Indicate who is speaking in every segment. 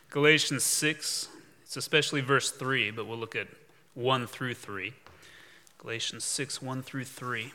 Speaker 1: Galatians 6, it's especially verse 3, but we'll look at 1 through 3. Galatians 6, 1 through 3.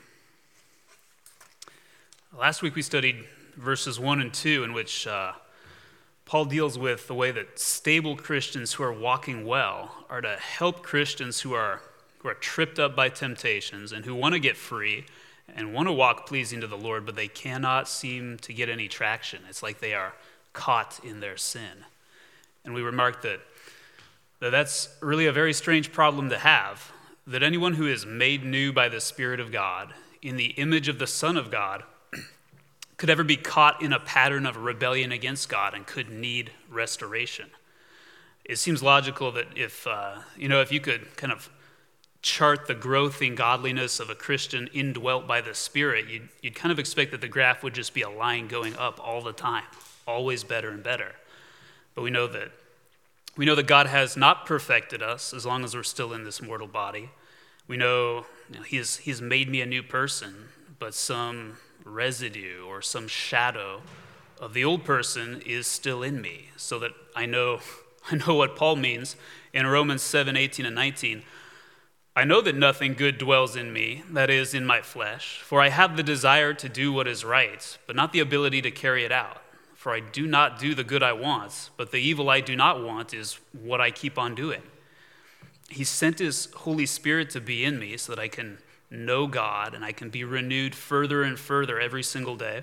Speaker 1: Last week we studied verses 1 and 2 in which Paul deals with the way that stable Christians who are walking well are to help Christians who are tripped up by temptations and who want to get free and want to walk pleasing to the Lord, but they cannot seem to get any traction. It's like they are caught in their sin. And we remarked that that's really a very strange problem to have, that anyone who is made new by the Spirit of God, in the image of the Son of God, could ever be caught in a pattern of rebellion against God and could need restoration. It seems logical that if you could kind of chart the growth in godliness of a Christian indwelt by the Spirit, you'd kind of expect that the graph would just be a line going up all the time, always better and better. But we know that God has not perfected us as long as we're still in this mortal body. We know, He's made me a new person, but some residue or some shadow of the old person is still in me, so that I know what Paul means in Romans 7, 18 and 19. I know that nothing good dwells in me, that is, in my flesh, for I have the desire to do what is right, but not the ability to carry it out. For I do not do the good I want, but the evil I do not want is what I keep on doing. He sent His Holy Spirit to be in me so that I can know God and I can be renewed further and further every single day.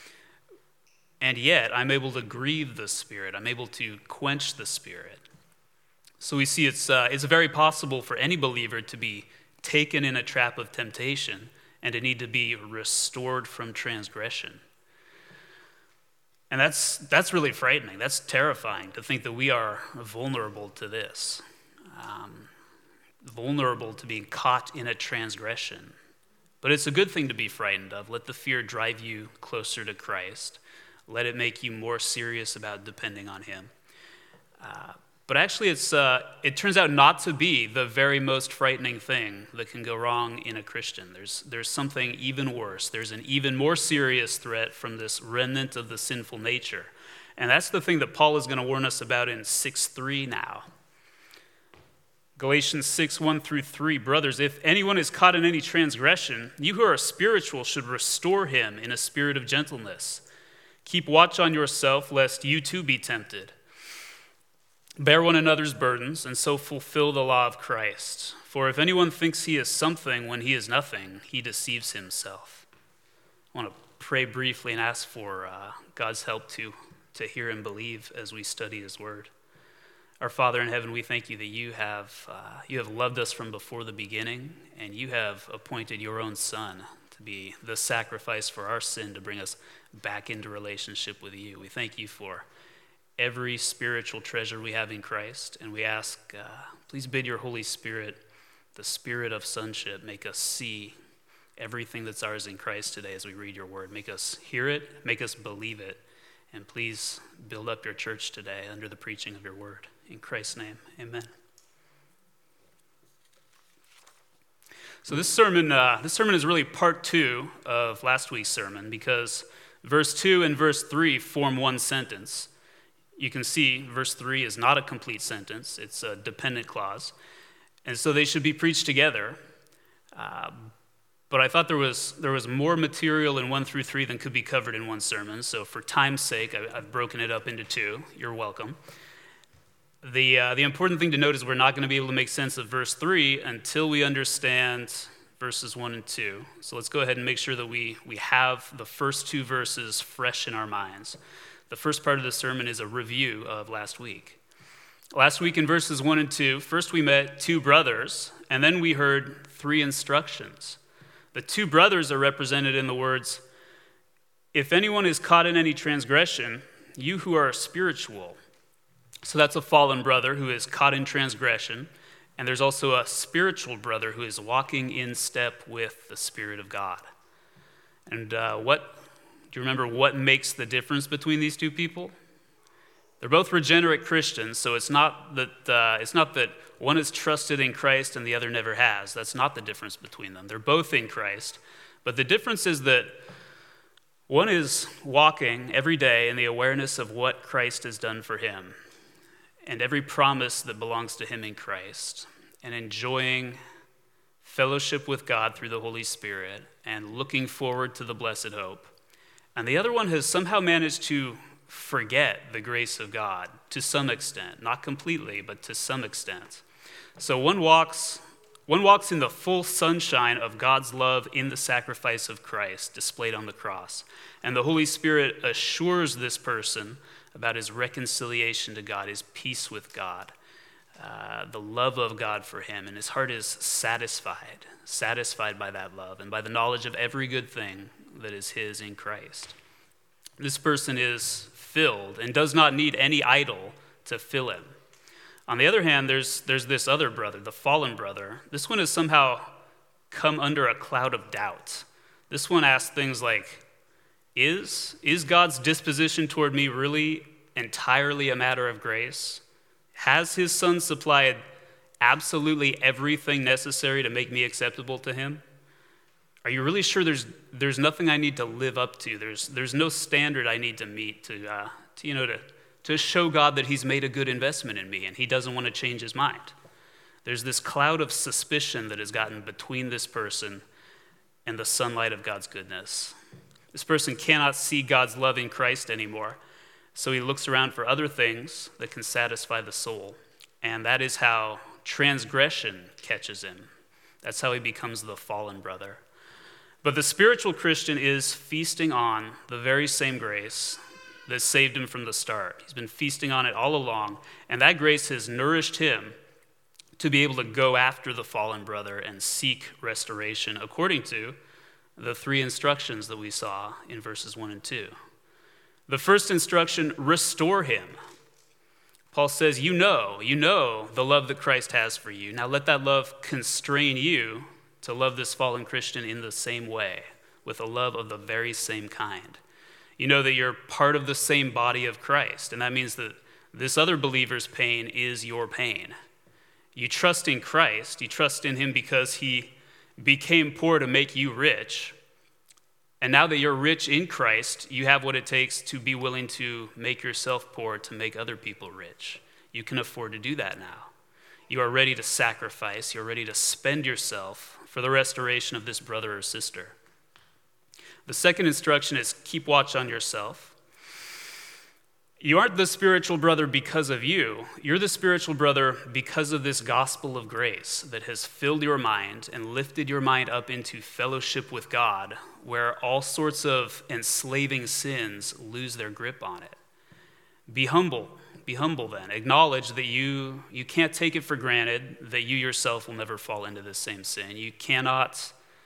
Speaker 1: And yet I'm able to grieve the Spirit. I'm able to quench the Spirit. So we see it's very possible for any believer to be taken in a trap of temptation and to need to be restored from transgression. And that's really frightening. That's terrifying to think that we are vulnerable to this, vulnerable to being caught in a transgression. But it's a good thing to be frightened of. Let the fear drive you closer to Christ. Let it make you more serious about depending on Him. But actually, it turns out not to be the very most frightening thing that can go wrong in a Christian. There's something even worse. There's an even more serious threat from this remnant of the sinful nature. And that's the thing that Paul is going to warn us about in 6:3 now. Galatians 6, 1 through 3. Brothers, if anyone is caught in any transgression, you who are spiritual should restore him in a spirit of gentleness. Keep watch on yourself, lest you too be tempted. Bear one another's burdens, and so fulfill the law of Christ. For if anyone thinks he is something when he is nothing, he deceives himself. I want to pray briefly and ask for God's help to hear and believe as we study His Word. Our Father in heaven, we thank You that You have loved us from before the beginning, and You have appointed Your own Son to be the sacrifice for our sin to bring us back into relationship with You. We thank You for every spiritual treasure we have in Christ, and we ask, please bid Your Holy Spirit, the Spirit of sonship, make us see everything that's ours in Christ today as we read Your Word. Make us hear it, make us believe it, and please build up Your church today under the preaching of Your Word. In Christ's name, amen. So this sermon is really part 2 of last week's sermon, because verse 2 and verse 3 form one sentence. You can see verse 3 is not a complete sentence. It's a dependent clause. And so they should be preached together. But I thought there was more material in 1 through 3 than could be covered in one sermon. So for time's sake, I've broken it up into 2. You're welcome. The important thing to note is we're not going to be able to make sense of verse 3 until we understand verses 1 and 2. So let's go ahead and make sure that we have the first 2 verses fresh in our minds. The first part of the sermon is a review of last week. Last week in verses 1 and 2, first we met 2 brothers, and then we heard 3 instructions. The 2 brothers are represented in the words, if anyone is caught in any transgression, you who are spiritual. So that's a fallen brother who is caught in transgression, and there's also a spiritual brother who is walking in step with the Spirit of God. And do you remember what makes the difference between these 2 people? They're both regenerate Christians, so it's not that one is trusted in Christ and the other never has. That's not the difference between them. They're both in Christ, but the difference is that one is walking every day in the awareness of what Christ has done for him. and every promise that belongs to him in Christ, and enjoying fellowship with God through the Holy Spirit, and looking forward to the blessed hope. And the other one has somehow managed to forget the grace of God to some extent, not completely, but to some extent. So one walks in the full sunshine of God's love in the sacrifice of Christ displayed on the cross. And the Holy Spirit assures this person about his reconciliation to God, his peace with God, the love of God for him, and his heart is satisfied by that love and by the knowledge of every good thing that is his in Christ. This person is filled and does not need any idol to fill him. On the other hand, there's this other brother, the fallen brother. This one has somehow come under a cloud of doubt. This one asks things like, is God's disposition toward me really entirely a matter of grace? Has his son supplied absolutely everything necessary to make me acceptable to him? Are you really sure there's nothing I need to live up to? There's no standard I need to meet to show God that he's made a good investment in me and he doesn't want to change his mind. There's this cloud of suspicion that has gotten between this person and the sunlight of God's goodness. This person cannot see God's love in Christ anymore, so he looks around for other things that can satisfy the soul. And that is how transgression catches him. That's how he becomes the fallen brother. But the spiritual Christian is feasting on the very same grace that saved him from the start. He's been feasting on it all along, and that grace has nourished him to be able to go after the fallen brother and seek restoration according to the three instructions that we saw in verses 1 and 2. The first instruction, restore him. Paul says, you know the love that Christ has for you. Now let that love constrain you to love this fallen Christian in the same way, with a love of the very same kind. You know that you're part of the same body of Christ, and that means that this other believer's pain is your pain. You trust in Christ, you trust in him because he became poor to make you rich. And now that you're rich in Christ, you have what it takes to be willing to make yourself poor to make other people rich. You can afford to do that now. You are ready to sacrifice, you're ready to spend yourself for the restoration of this brother or sister. The second instruction is keep watch on yourself. You aren't the spiritual brother because of you. You're the spiritual brother because of this gospel of grace that has filled your mind and lifted your mind up into fellowship with God, where all sorts of enslaving sins lose their grip on it. Be humble then. Acknowledge that you can't take it for granted that you yourself will never fall into this same sin. You cannot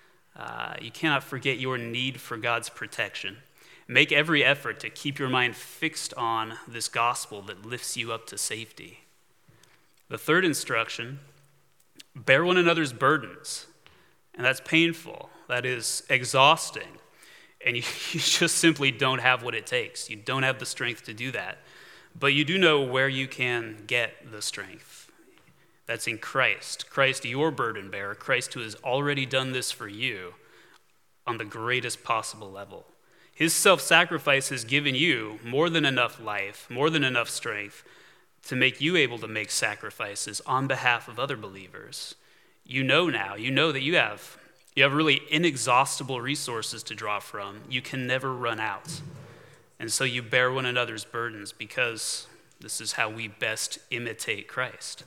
Speaker 1: forget your need for God's protection. Make every effort to keep your mind fixed on this gospel that lifts you up to safety. The third instruction, bear one another's burdens. And that's painful. That is exhausting. And you just simply don't have what it takes. You don't have the strength to do that. But you do know where you can get the strength. That's in Christ. Christ, your burden bearer. Christ who has already done this for you on the greatest possible level. His self-sacrifice has given you more than enough life, more than enough strength to make you able to make sacrifices on behalf of other believers. You know that you have really inexhaustible resources to draw from. You can never run out. And so you bear one another's burdens because this is how we best imitate Christ.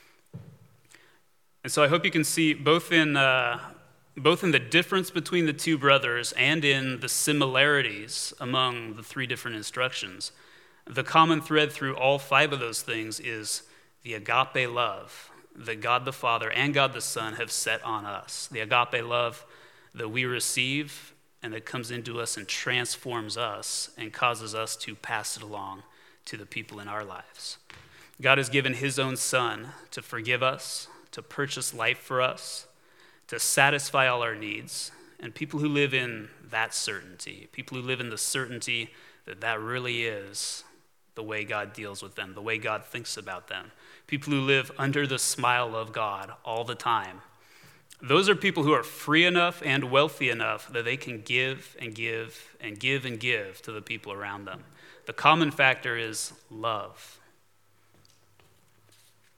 Speaker 1: And so I hope you can see both in the difference between the two brothers and in the similarities among the three different instructions. The common thread through all five of those things is the agape love that God the Father and God the Son have set on us. The agape love that we receive and that comes into us and transforms us and causes us to pass it along to the people in our lives. God has given his own Son to forgive us, to purchase life for us, to satisfy all our needs. And people who live in that certainty, people who live in the certainty that that really is the way God deals with them, the way God thinks about them, people who live under the smile of God all the time, those are people who are free enough and wealthy enough that they can give and give and give and give to the people around them. The common factor is love.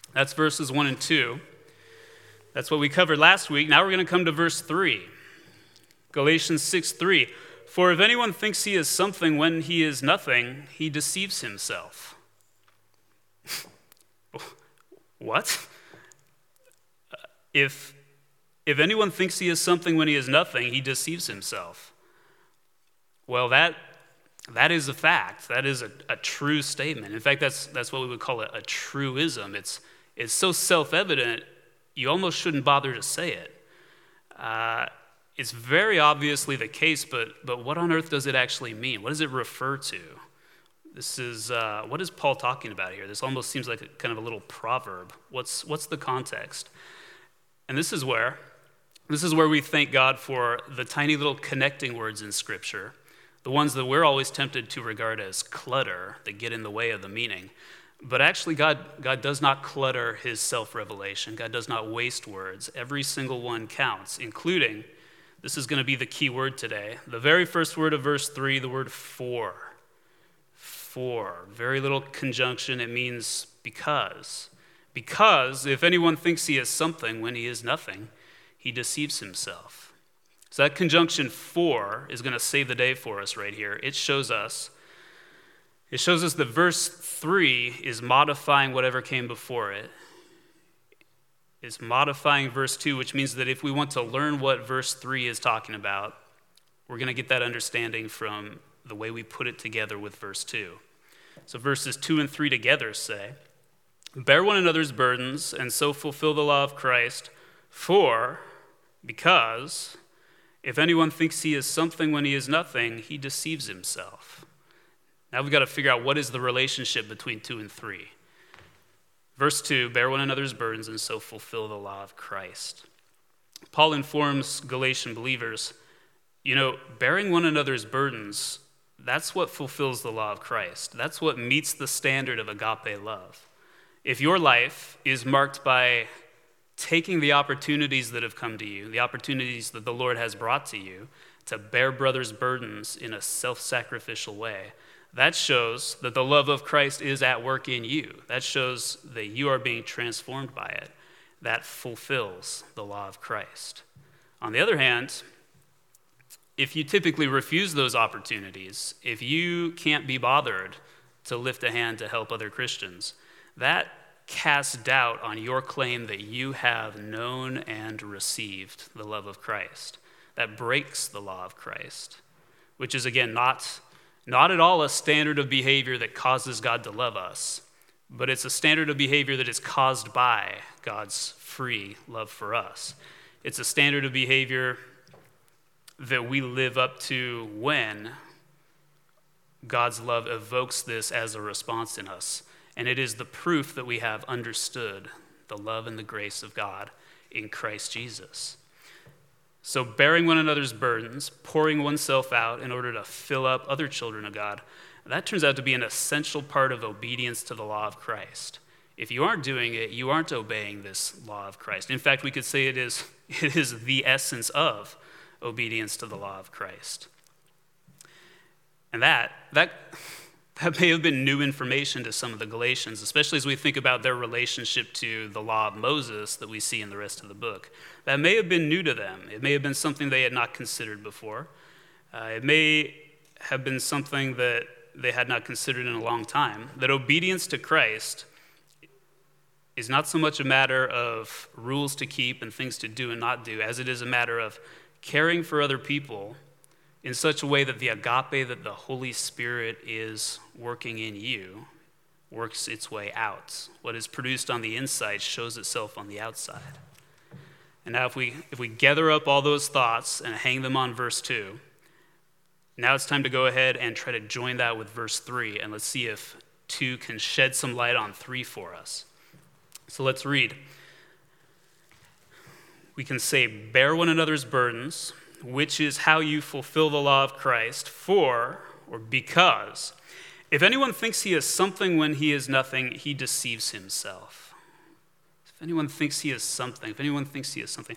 Speaker 1: That's verses 1 and 2. That's what we covered last week. Now we're going to come to verse 3. Galatians 6:3. For if anyone thinks he is something when he is nothing, he deceives himself. What? If anyone thinks he is something when he is nothing, he deceives himself. Well, that is a fact. That is a true statement. In fact, that's what we would call a truism. It's so self-evident, you almost shouldn't bother to say it. It's very obviously the case, but what on earth does it actually mean? What does it refer to? This is what is Paul talking about here? This almost seems like kind of a little proverb. What's the context? And this is where we thank God for the tiny little connecting words in Scripture, the ones that we're always tempted to regard as clutter that get in the way of the meaning. But actually, God does not clutter his self-revelation. God does not waste words. Every single one counts, including, this is going to be the key word today, the very first word of verse 3, the word for. For, very little conjunction. It means because. Because if anyone thinks he is something when he is nothing, he deceives himself. So that conjunction for is going to save the day for us right here. It shows us that verse 3 is modifying whatever came before it. It's modifying verse 2, which means that if we want to learn what verse 3 is talking about, we're going to get that understanding from the way we put it together with verse 2. So verses 2 and 3 together say, bear one another's burdens and so fulfill the law of Christ, because if anyone thinks he is something when he is nothing, he deceives himself. Now we've got to figure out what is the relationship between 2 and 3. Verse 2, bear one another's burdens and so fulfill the law of Christ. Paul informs Galatian believers, bearing one another's burdens, that's what fulfills the law of Christ. That's what meets the standard of agape love. If your life is marked by taking the opportunities that have come to you, the opportunities that the Lord has brought to you, to bear brothers' burdens in a self-sacrificial way, that shows that the love of Christ is at work in you. That shows that you are being transformed by it. That fulfills the law of Christ. On the other hand, if you typically refuse those opportunities, if you can't be bothered to lift a hand to help other Christians, that casts doubt on your claim that you have known and received the love of Christ. That breaks the law of Christ, which is, again, not at all a standard of behavior that causes God to love us, but it's a standard of behavior that is caused by God's free love for us. It's a standard of behavior that we live up to when God's love evokes this as a response in us. And it is the proof that we have understood the love and the grace of God in Christ Jesus. So bearing one another's burdens, pouring oneself out in order to fill up other children of God, that turns out to be an essential part of obedience to the law of Christ. If you aren't doing it, you aren't obeying this law of Christ. In fact, we could say it is the essence of obedience to the law of Christ. And that may have been new information to some of the Galatians, especially as we think about their relationship to the law of Moses that we see in the rest of the book. That may have been new to them. It may have been something they had not considered before. It may have been something that they had not considered in a long time. That obedience to Christ is not so much a matter of rules to keep and things to do and not do, as it is a matter of caring for other people in such a way that the agape that the Holy Spirit is working in you works its way out. What is produced on the inside shows itself on the outside. And now if we gather up all those thoughts and hang them on verse 2, now it's time to go ahead and try to join that with verse 3, and let's see if 2 can shed some light on 3 for us. So let's read. We can say, bear one another's burdens, which is how you fulfill the law of Christ, because if anyone thinks he is something when he is nothing, he deceives himself. If anyone thinks he is something, if anyone thinks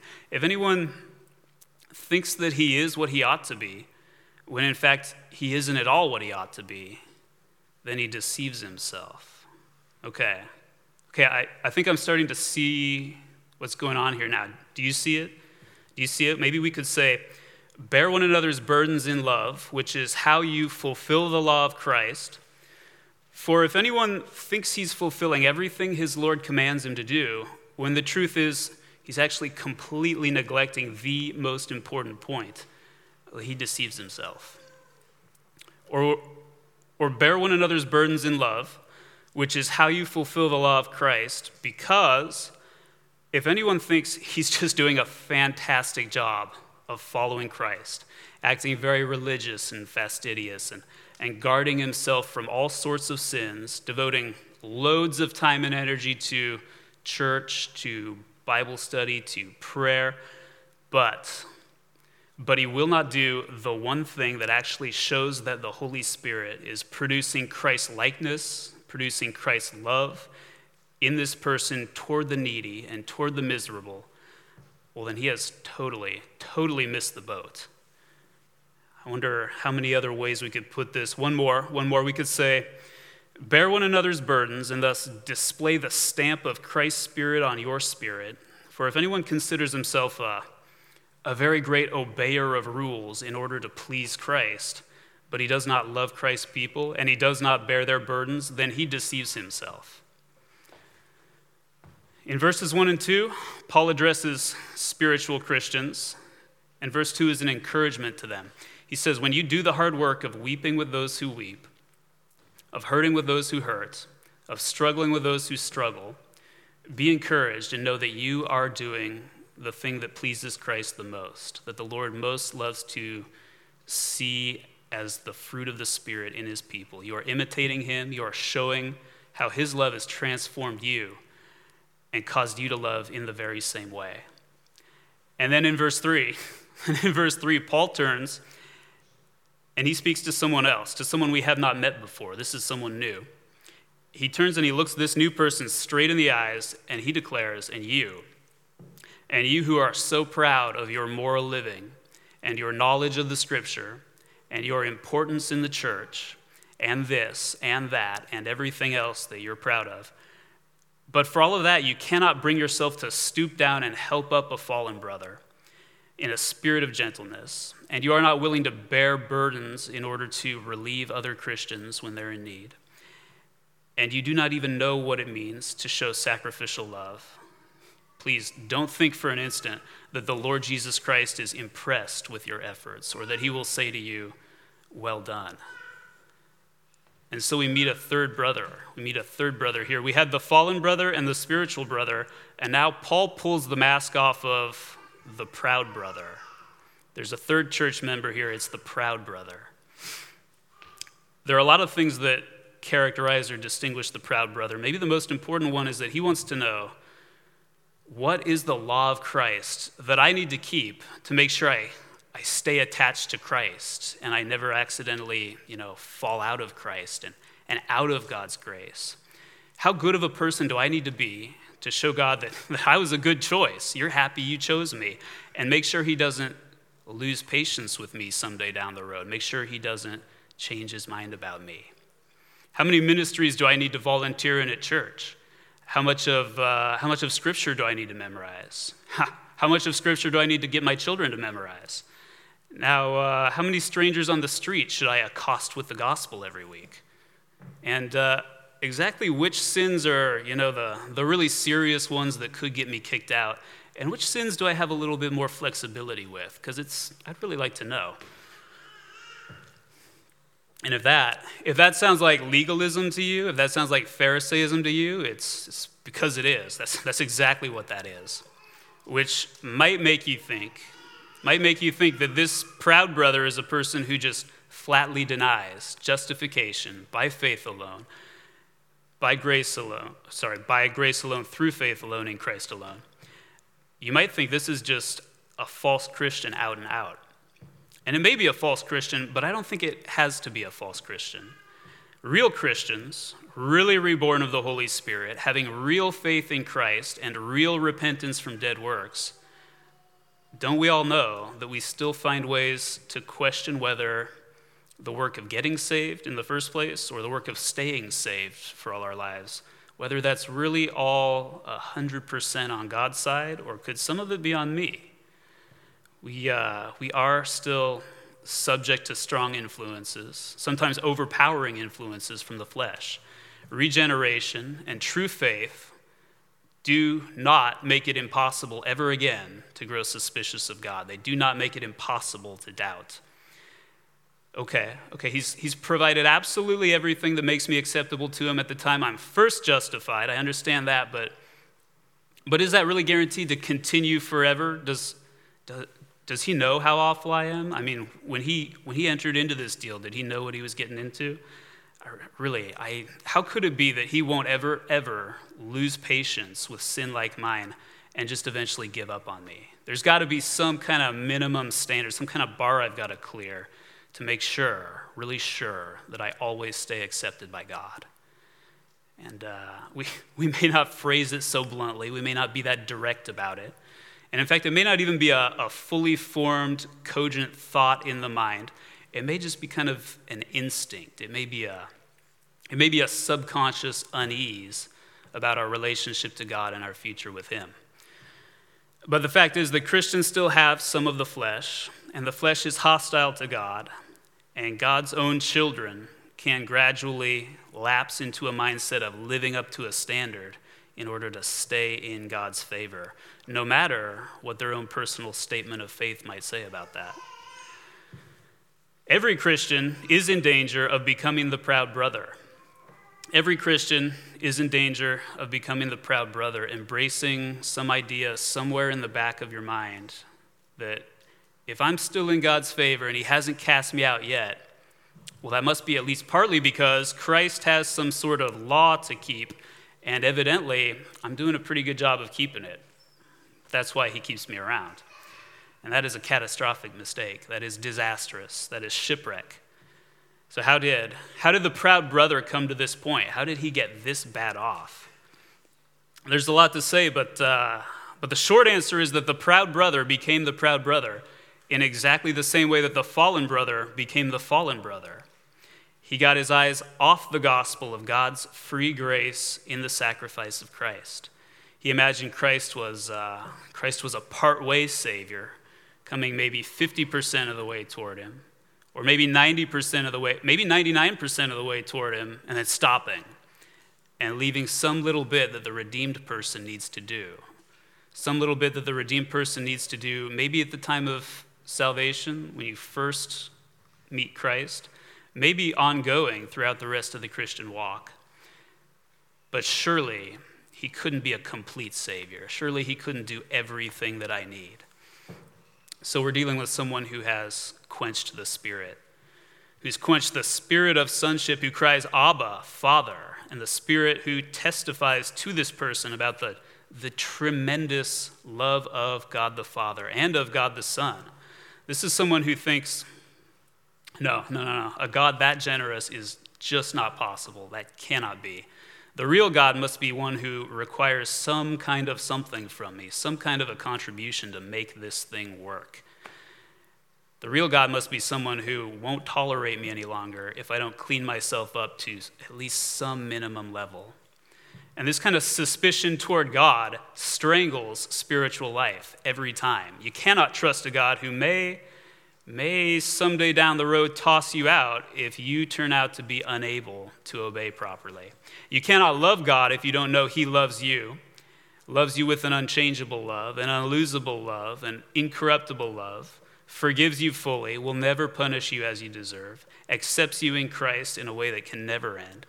Speaker 1: that he is what he ought to be, when in fact he isn't at all what he ought to be, then he deceives himself. Okay, Okay, I think I'm starting to see what's going on here now. Do you see it? Do you see it? Maybe we could say, bear one another's burdens in love, which is how you fulfill the law of Christ. For if anyone thinks he's fulfilling everything his Lord commands him to do, when the truth is he's actually completely neglecting the most important point, he deceives himself. Or bear one another's burdens in love, which is how you fulfill the law of Christ, because if anyone thinks he's just doing a fantastic job of following Christ, acting very religious and fastidious and guarding himself from all sorts of sins, devoting loads of time and energy to church, to Bible study, to prayer, but he will not do the one thing that actually shows that the Holy Spirit is producing Christ's likeness, producing Christ's love in this person toward the needy and toward the miserable, well, then he has totally missed the boat. I wonder how many other ways we could put this. One more. We could say, bear one another's burdens and thus display the stamp of Christ's Spirit on your spirit. For if anyone considers himself a very great obeyer of rules in order to please Christ, but he does not love Christ's people and he does not bear their burdens, then he deceives himself. In verses 1 and 2, Paul addresses spiritual Christians, and verse 2 is an encouragement to them. He says, when you do the hard work of weeping with those who weep, of hurting with those who hurt, of struggling with those who struggle, be encouraged and know that you are doing the thing that pleases Christ the most, that the Lord most loves to see as the fruit of the Spirit in his people. You are imitating him. You are showing how his love has transformed you and caused you to love in the very same way. And then in verse 3, Paul turns and he speaks to someone else, to someone we have not met before. This is someone new. He turns and he looks this new person straight in the eyes and he declares, and you who are so proud of your moral living and your knowledge of the Scripture and your importance in the church and this and that and everything else that you're proud of, but for all of that, you cannot bring yourself to stoop down and help up a fallen brother in a spirit of gentleness, and you are not willing to bear burdens in order to relieve other Christians when they're in need, and you do not even know what it means to show sacrificial love. Please don't think for an instant that the Lord Jesus Christ is impressed with your efforts or that he will say to you, well done. And so we meet a third brother. Here. We had the fallen brother and the spiritual brother, and now Paul pulls the mask off of the proud brother. There's a third church member here. It's the proud brother. There are a lot of things that characterize or distinguish the proud brother. Maybe the most important one is that he wants to know, what is the law of Christ that I need to keep to make sure I stay attached to Christ and I never accidentally, fall out of Christ and out of God's grace? How good of a person do I need to be to show God that I was a good choice? You're happy you chose me. And make sure he doesn't lose patience with me someday down the road. Make sure he doesn't change his mind about me. How many ministries do I need to volunteer in at church? How much of Scripture do I need to memorize? How much of Scripture do I need to get my children to memorize? Now, how many strangers on the street should I accost with the gospel every week? And exactly which sins are, the really serious ones that could get me kicked out, and which sins do I have a little bit more flexibility with? Because I'd really like to know. And if that sounds like legalism to you, if that sounds like Pharisaism to you, it's because it is. That's exactly what that is. Which might make you think that this proud brother is a person who just flatly denies justification by faith alone, by grace alone, through faith alone, in Christ alone. You might think this is just a false Christian out and out. And it may be a false Christian, but I don't think it has to be a false Christian. Real Christians, really reborn of the Holy Spirit, having real faith in Christ and real repentance from dead works, don't we all know that we still find ways to question whether the work of getting saved in the first place or the work of staying saved for all our lives, whether that's really all 100% on God's side, or could some of it be on me? We are still subject to strong influences, sometimes overpowering influences from the flesh. Regeneration and true faith do not make it impossible ever again to grow suspicious of God. They do not make it impossible to doubt. Okay, he's provided absolutely everything that makes me acceptable to him at the time I'm first justified. I understand that, but is that really guaranteed to continue forever? Does he know how awful I am? I mean, when he entered into this deal, did he know what he was getting into? Really, how could it be that he won't ever lose patience with sin like mine and just eventually give up on me? There's got to be some kind of minimum standard, some kind of bar I've got to clear to make sure, really sure, that I always stay accepted by God. And we may not phrase it so bluntly. We may not be that direct about it. And in fact, it may not even be a fully formed, cogent thought in the mind. It may just be kind of an instinct. It may be a subconscious unease about our relationship to God and our future with him. But the fact is that Christians still have some of the flesh, and the flesh is hostile to God, and God's own children can gradually lapse into a mindset of living up to a standard in order to stay in God's favor, no matter what their own personal statement of faith might say about that. Every Christian is in danger of becoming the proud brother. Every Christian is in danger of becoming the proud brother, embracing some idea somewhere in the back of your mind that if I'm still in God's favor and he hasn't cast me out yet, well, that must be at least partly because Christ has some sort of law to keep, and evidently I'm doing a pretty good job of keeping it. That's why he keeps me around. And that is a catastrophic mistake. That is disastrous. That is shipwreck. So how did the proud brother come to this point? How did he get this bad off? There's a lot to say, but the short answer is that the proud brother became the proud brother in exactly the same way that the fallen brother became the fallen brother. He got his eyes off the gospel of God's free grace in the sacrifice of Christ. He imagined Christ was a part-way Savior, coming maybe 50% of the way toward him, or maybe 90% of the way, maybe 99% of the way toward him, and then stopping and leaving some little bit that the redeemed person needs to do. Some little bit that the redeemed person needs to do, maybe at the time of salvation, when you first meet Christ, maybe ongoing throughout the rest of the Christian walk. But surely he couldn't be a complete Savior. Surely he couldn't do everything that I need. So we're dealing with someone who has quenched the Spirit, who's quenched the spirit of sonship, who cries, Abba, Father, and the Spirit who testifies to this person about the tremendous love of God the Father and of God the Son. This is someone who thinks, no, a God that generous is just not possible. That cannot be. The real God must be one who requires some kind of something from me, some kind of a contribution to make this thing work. The real God must be someone who won't tolerate me any longer if I don't clean myself up to at least some minimum level. And this kind of suspicion toward God strangles spiritual life every time. You cannot trust a God who may someday down the road toss you out if you turn out to be unable to obey properly. You cannot love God if you don't know he loves you with an unchangeable love, an unlosable love, an incorruptible love, forgives you fully, will never punish you as you deserve, accepts you in Christ in a way that can never end.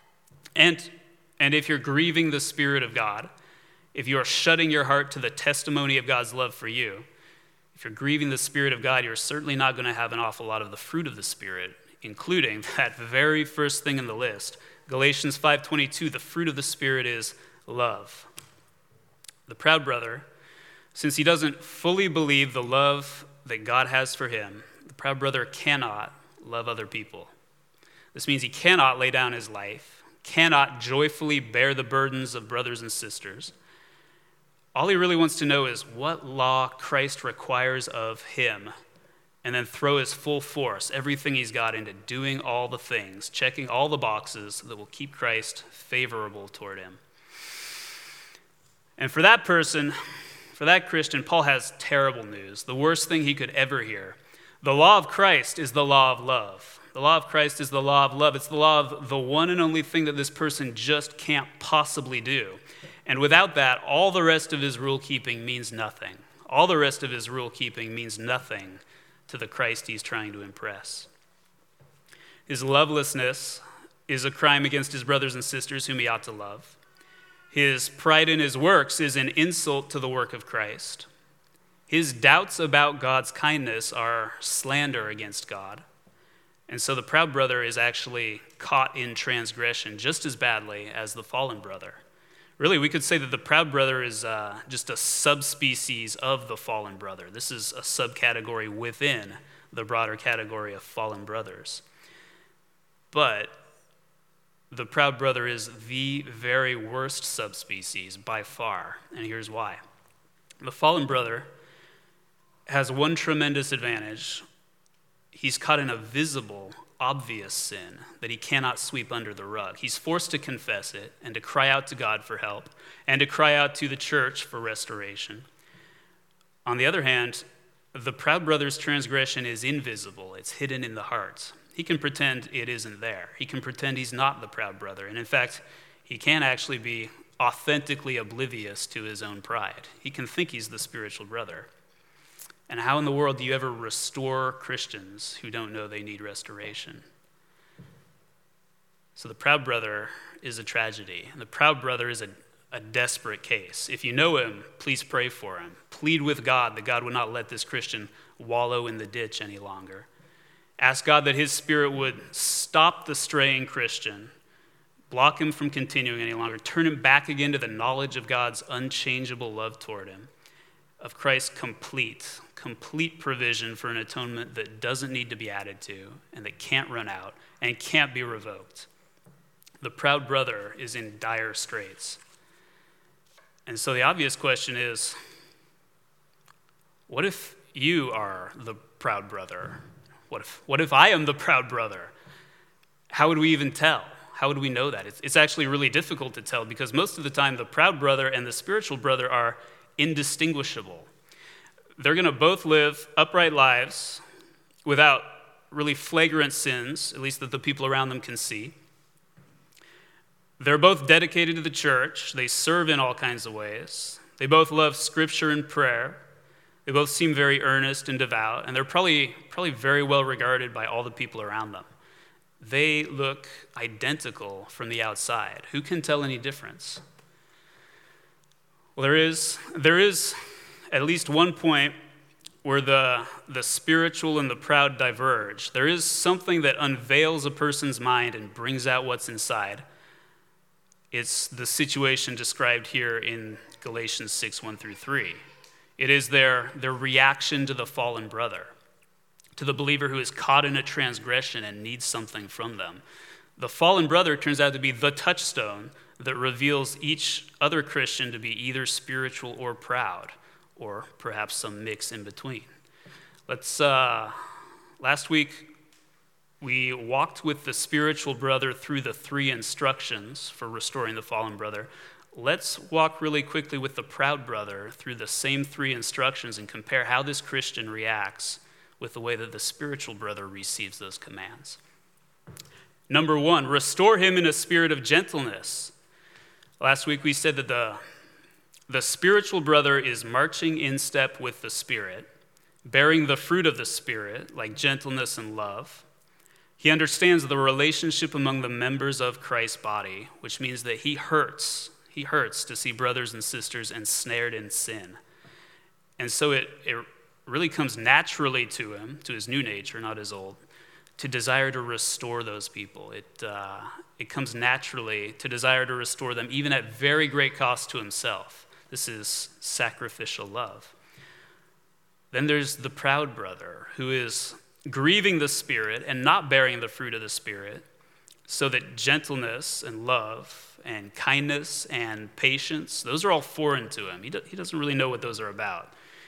Speaker 1: And if you're grieving the Spirit of God, if you are shutting your heart to the testimony of God's love for you, if you're grieving the Spirit of God, you're certainly not going to have an awful lot of the fruit of the Spirit, including that very first thing in the list. Galatians 5:22, the fruit of the Spirit is love. The proud brother, since he doesn't fully believe the love that God has for him, the proud brother cannot love other people. This means he cannot lay down his life, cannot joyfully bear the burdens of brothers and sisters. All he really wants to know is what law Christ requires of him, and then throw his full force, everything he's got, into doing all the things, checking all the boxes that will keep Christ favorable toward him. And for that person, for that Christian, Paul has terrible news, the worst thing he could ever hear. The law of Christ is the law of love. The law of Christ is the law of love. It's the law of the one and only thing that this person just can't possibly do. And without that, all the rest of his rule-keeping means nothing. All the rest of his rule-keeping means nothing to the Christ he's trying to impress. His lovelessness is a crime against his brothers and sisters whom he ought to love. His pride in his works is an insult to the work of Christ. His doubts about God's kindness are slander against God. And so the proud brother is actually caught in transgression just as badly as the fallen brother. Really, we could say that the proud brother is just a subspecies of the fallen brother. This is a subcategory within the broader category of fallen brothers. But the proud brother is the very worst subspecies by far, and here's why. The fallen brother has one tremendous advantage. He's caught in a visible, obvious sin that he cannot sweep under the rug. He's forced to confess it and to cry out to God for help and to cry out to the church for restoration. On the other hand, the proud brother's transgression is invisible. It's hidden in the heart. He can pretend it isn't there. He can pretend he's not the proud brother. And in fact, he can actually be authentically oblivious to his own pride. He can think he's the spiritual brother. And how in the world do you ever restore Christians who don't know they need restoration? So the proud brother is a tragedy. And the proud brother is a desperate case. If you know him, please pray for him. Plead with God that God would not let this Christian wallow in the ditch any longer. Ask God that his Spirit would stop the straying Christian, block him from continuing any longer, turn him back again to the knowledge of God's unchangeable love toward him, of Christ's complete provision for an atonement that doesn't need to be added to and that can't run out and can't be revoked. The proud brother is in dire straits. And so the obvious question is, what if you are the proud brother? What if I am the proud brother? How would we even tell? How would we know that? It's actually really difficult to tell because most of the time the proud brother and the spiritual brother are indistinguishable. They're going to both live upright lives without really flagrant sins, at least that the people around them can see. They're both dedicated to the church. They serve in all kinds of ways. They both love scripture and prayer. They both seem very earnest and devout, and they're probably very well regarded by all the people around them. They look identical from the outside. Who can tell any difference? Well, there is at least one point where the spiritual and the proud diverge. There is something that unveils a person's mind and brings out what's inside. It's the situation described here in Galatians 6:1-3. It is their reaction to the fallen brother, to the believer who is caught in a transgression and needs something from them. The fallen brother turns out to be the touchstone that reveals each other Christian to be either spiritual or proud, or perhaps some mix in between. Last week, we walked with the spiritual brother through the 3 instructions for restoring the fallen brother. Let's walk really quickly with the proud brother through the same 3 instructions and compare how this Christian reacts with the way that the spiritual brother receives those commands. Number 1, restore him in a spirit of gentleness. Last week we said that the spiritual brother is marching in step with the Spirit, bearing the fruit of the Spirit, like gentleness and love. He understands the relationship among the members of Christ's body, which means that he hurts to see brothers and sisters ensnared in sin. And so it really comes naturally to him, to his new nature, not his old, to desire to restore those people. It comes naturally to desire to restore them, even at very great cost to himself. This is sacrificial love. Then there's the proud brother who is grieving the Spirit and not bearing the fruit of the Spirit, so that gentleness and love and kindness and patience, those are all foreign to him. He doesn't really know what those are about.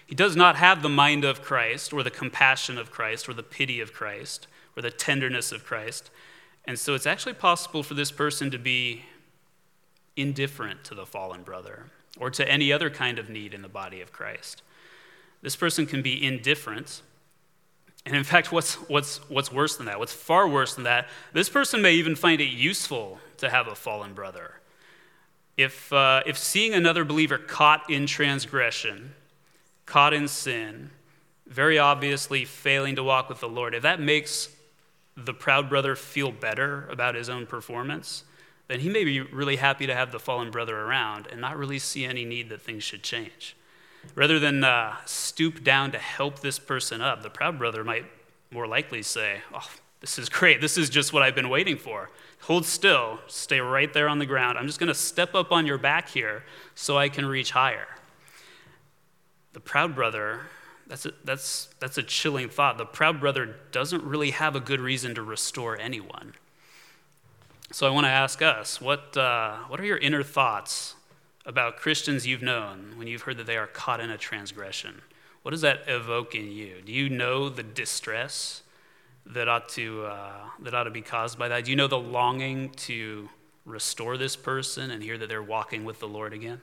Speaker 1: He does not have the mind of Christ, or the compassion of Christ, or the pity of Christ, or the tenderness of Christ. And so it's actually possible for this person to be indifferent to the fallen brother, or to any other kind of need in the body of Christ. This person can be indifferent. And in fact, what's worse than that? What's far worse than that? This person may even find it useful to have a fallen brother. If seeing another believer caught in transgression, caught in sin, very obviously failing to walk with the Lord, if that makes the proud brother feel better about his own performance, then he may be really happy to have the fallen brother around and not really see any need that things should change. Rather than stoop down to help this person up, the proud brother might more likely say, "Oh, this is great. This is just what I've been waiting for. Hold still. Stay right there on the ground. I'm just going to step up on your back here so I can reach higher." The proud brother, that's a chilling thought. The proud brother doesn't really have a good reason to restore anyone. So I want to ask us, what are your inner thoughts about Christians you've known when you've heard that they are caught in a transgression? What does that evoke in you? Do you know the distress that ought to be caused by that? Do you know the longing to restore this person and hear that they're walking with the Lord again?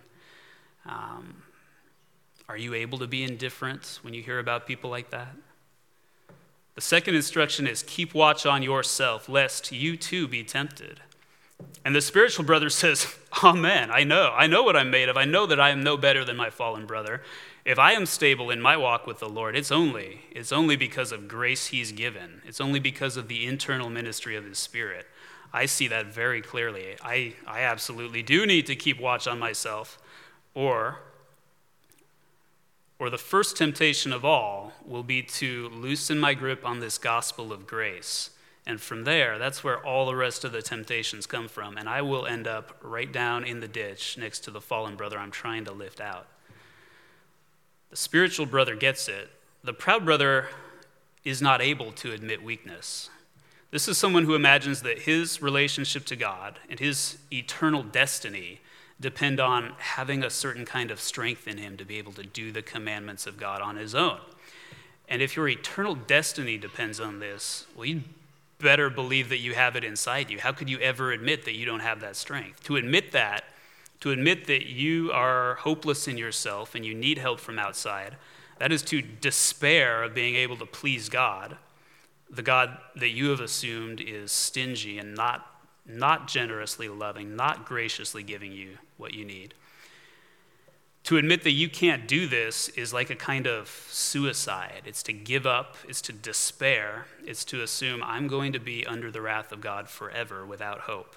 Speaker 1: Are you able to be indifferent when you hear about people like that? The second instruction is keep watch on yourself, lest you too be tempted. And the spiritual brother says, "Amen, I know what I'm made of. I know that I am no better than my fallen brother. If I am stable in my walk with the Lord, it's only because of grace he's given. It's only because of the internal ministry of his Spirit." I see that very clearly. I absolutely do need to keep watch on myself, or the first temptation of all will be to loosen my grip on this gospel of grace. And from there, that's where all the rest of the temptations come from. And I will end up right down in the ditch next to the fallen brother I'm trying to lift out. The spiritual brother gets it. The proud brother is not able to admit weakness. This is someone who imagines that his relationship to God and his eternal destiny depend on having a certain kind of strength in him to be able to do the commandments of God on his own. And if your eternal destiny depends on this, well, you'd better believe that you have it inside you. How could you ever admit that you don't have that strength? To admit that you are hopeless in yourself and you need help from outside, that is to despair of being able to please God, the God that you have assumed is stingy and not generously loving, not graciously giving you what you need. To admit that you can't do this is like a kind of suicide. It's to give up, it's to despair, it's to assume I'm going to be under the wrath of God forever without hope.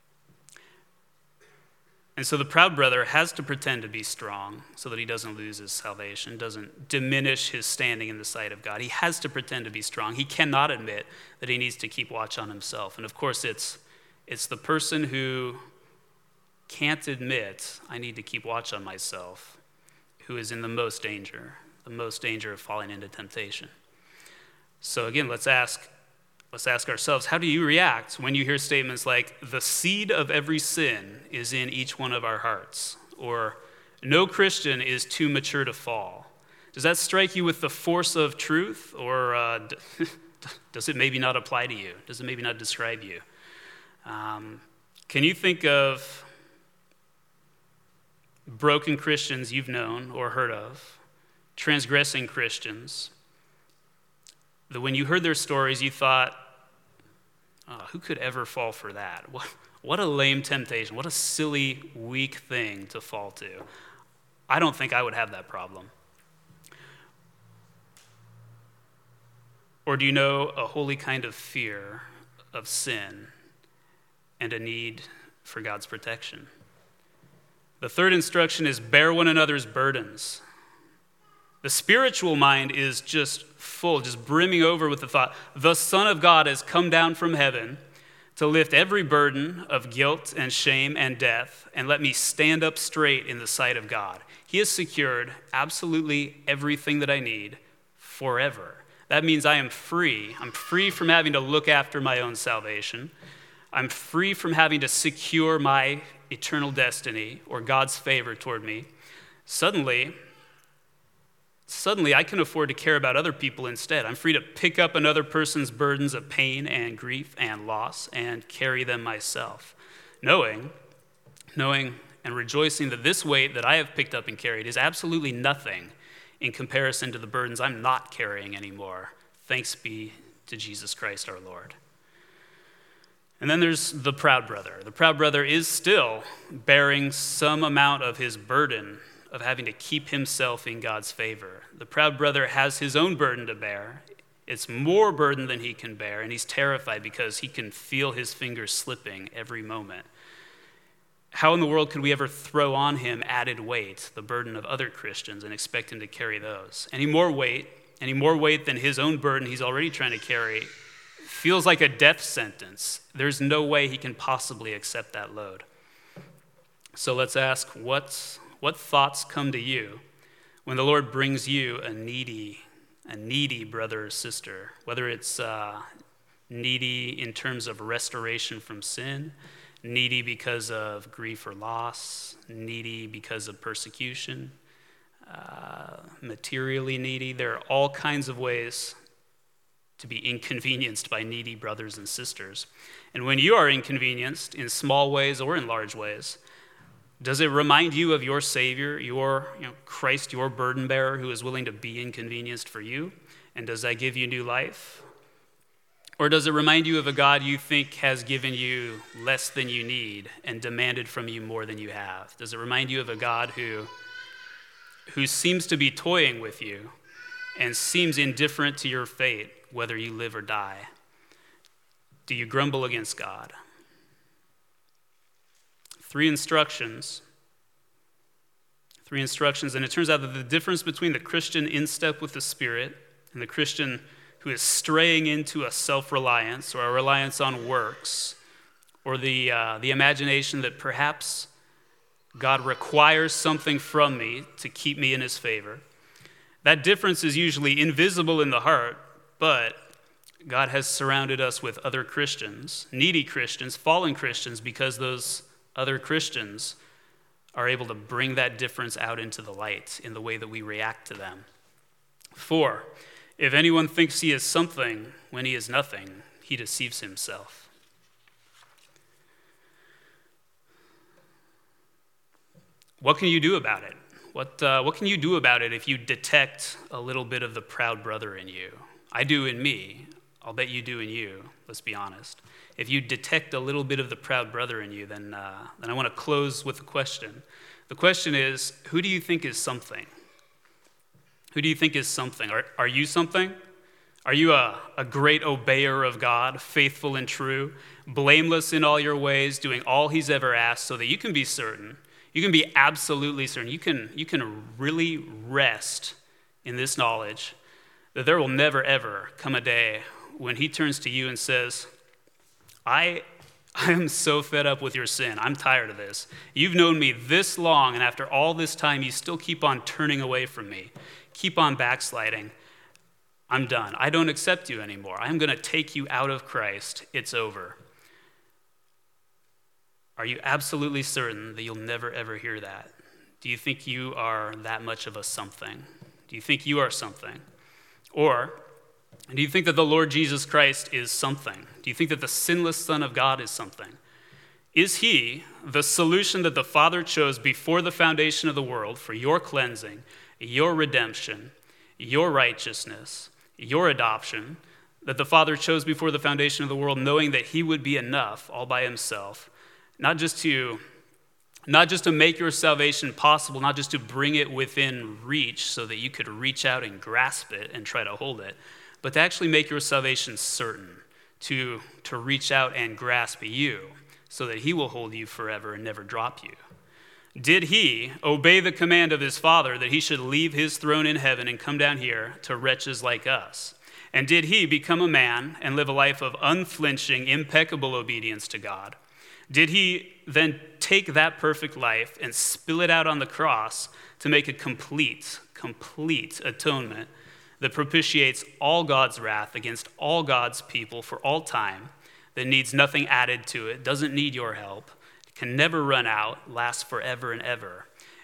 Speaker 1: And so the proud brother has to pretend to be strong so that he doesn't lose his salvation, doesn't diminish his standing in the sight of God. He has to pretend to be strong. He cannot admit that he needs to keep watch on himself. And of course, it's the person who can't admit I need to keep watch on myself who is in the most danger of falling into temptation. So again, let's ask ourselves, how do you react when you hear statements like, "The seed of every sin is in each one of our hearts," or "No Christian is too mature to fall"? Does that strike you with the force of truth, or does it maybe not apply to you? Does it maybe not describe you? Can you think of broken Christians you've known or heard of, transgressing Christians, that when you heard their stories, you thought, "Oh, who could ever fall for that? What a lame temptation. What a silly, weak thing to fall to. I don't think I would have that problem." Or do you know a holy kind of fear of sin and a need for God's protection? The third instruction is bear one another's burdens. The spiritual mind is just full, just brimming over with the thought, the Son of God has come down from heaven to lift every burden of guilt and shame and death and let me stand up straight in the sight of God. He has secured absolutely everything that I need forever. That means I am free. I'm free from having to look after my own salvation. I'm free from having to secure my eternal destiny or God's favor toward me. Suddenly suddenly I can afford to care about other people instead. I'm free to pick up another person's burdens of pain and grief and loss and carry them myself, knowing and rejoicing that this weight that I have picked up and carried is absolutely nothing in comparison to the burdens I'm not carrying anymore. Thanks be to Jesus Christ our Lord. And then there's the proud brother. The proud brother is still bearing some amount of his burden of having to keep himself in God's favor. The proud brother has his own burden to bear. It's more burden than he can bear, and he's terrified because he can feel his fingers slipping every moment. How in the world could we ever throw on him added weight, the burden of other Christians, and expect him to carry those? Any more weight than his own burden he's already trying to carry feels like a death sentence. There's no way he can possibly accept that load. So let's ask, what thoughts come to you when the Lord brings you a needy brother or sister, whether it's needy in terms of restoration from sin, needy because of grief or loss, needy because of persecution, materially needy. There are all kinds of ways to be inconvenienced by needy brothers and sisters. And when you are inconvenienced in small ways or in large ways, does it remind you of your Savior, Christ, your burden bearer, who is willing to be inconvenienced for you? And does that give you new life? Or does it remind you of a God you think has given you less than you need and demanded from you more than you have? Does it remind you of a God who seems to be toying with you and seems indifferent to your fate, whether you live or die? Do you grumble against God? 3 instructions, and it turns out that the difference between the Christian in step with the Spirit and the Christian who is straying into a self-reliance or a reliance on works, or the imagination that perhaps God requires something from me to keep me in his favor. That difference is usually invisible in the heart, but God has surrounded us with other Christians, needy Christians, fallen Christians, because those other Christians are able to bring that difference out into the light in the way that we react to them. 4, if anyone thinks he is something when he is nothing, he deceives himself. What can you do about it? What can you do about it if you detect a little bit of the proud brother in you? I do in me. I'll bet you do in you, let's be honest. If you detect a little bit of the proud brother in you, then I want to close with a question. The question is, who do you think is something? Who do you think is something? Are you something? Are you a great obeyer of God, faithful and true, blameless in all your ways, doing all he's ever asked, so that you can be certain, you can be absolutely certain, you can really rest in this knowledge that there will never, ever come a day when he turns to you and says, I am so fed up with your sin. I'm tired of this. You've known me this long, and after all this time, you still keep on turning away from me. Keep on backsliding. I'm done. I don't accept you anymore. I'm going to take you out of Christ. It's over. Are you absolutely certain that you'll never, ever hear that? Do you think you are that much of a something? Do you think you are something? Or do you think that the Lord Jesus Christ is something? Do you think that the sinless Son of God is something? Is he the solution that the Father chose before the foundation of the world for your cleansing, your redemption, your righteousness, your adoption, that the Father chose before the foundation of the world, knowing that he would be enough all by himself, not just to make your salvation possible, not just to bring it within reach so that you could reach out and grasp it and try to hold it, but to actually make your salvation certain, to reach out and grasp you so that he will hold you forever and never drop you. Did he obey the command of his Father that he should leave his throne in heaven and come down here to wretches like us? And did he become a man and live a life of unflinching, impeccable obedience to God? Did he then take that perfect life and spill it out on the cross to make a complete atonement that propitiates all God's wrath against all God's people for all time, that needs nothing added to it, doesn't need your help, can never run out, lasts forever and ever?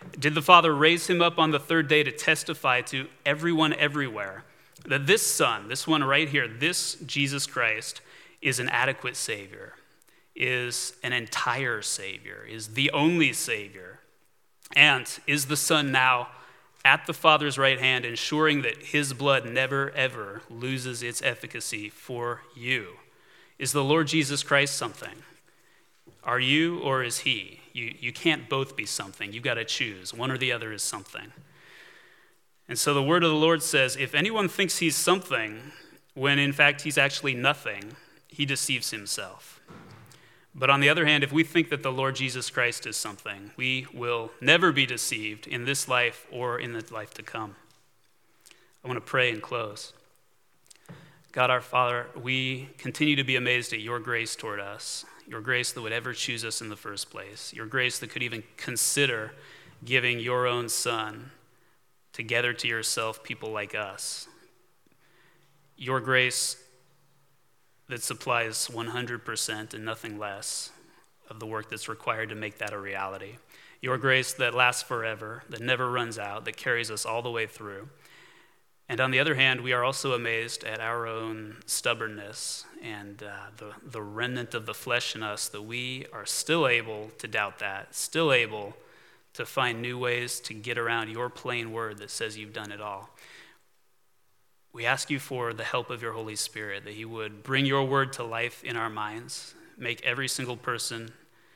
Speaker 1: Did the Father raise him up on the third day to testify to everyone everywhere that this Son, this one right here, this Jesus Christ, is an adequate Savior, is an entire Savior, is the only Savior, and is the Son now at the Father's right hand, ensuring that his blood never, ever loses its efficacy for you? Is the Lord Jesus Christ something? Are you, or is he? You can't both be something. You've got to choose. One or the other is something. And so the word of the Lord says, if anyone thinks he's something, when in fact he's actually nothing, he deceives himself. But on the other hand, if we think that the Lord Jesus Christ is something, we will never be deceived in this life or in the life to come. I want to pray and close. God our Father, we continue to be amazed at your grace toward us, your grace that would ever choose us in the first place, your grace that could even consider giving your own Son to gather to yourself people like us. Your grace that supplies 100% and nothing less of the work that's required to make that a reality. Your grace that lasts forever, that never runs out, that carries us all the way through. And on the other hand, we are also amazed at our own stubbornness and the remnant of the flesh in us, that we are still able to doubt that, still able to find new ways to get around your plain word that says you've done it all. We ask you for the help of your Holy Spirit, that he would bring your word to life in our minds, make every single person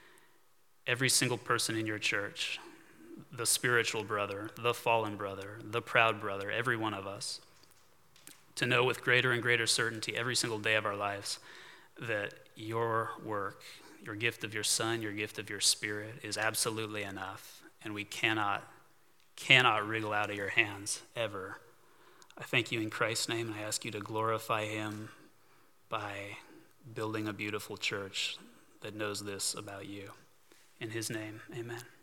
Speaker 1: in your church, the spiritual brother, the fallen brother, the proud brother, every one of us, to know with greater and greater certainty every single day of our lives that your work, your gift of your Son, your gift of your Spirit is absolutely enough, and we cannot wriggle out of your hands ever. I thank you in Christ's name, and I ask you to glorify him by building a beautiful church that knows this about you. In his name, amen.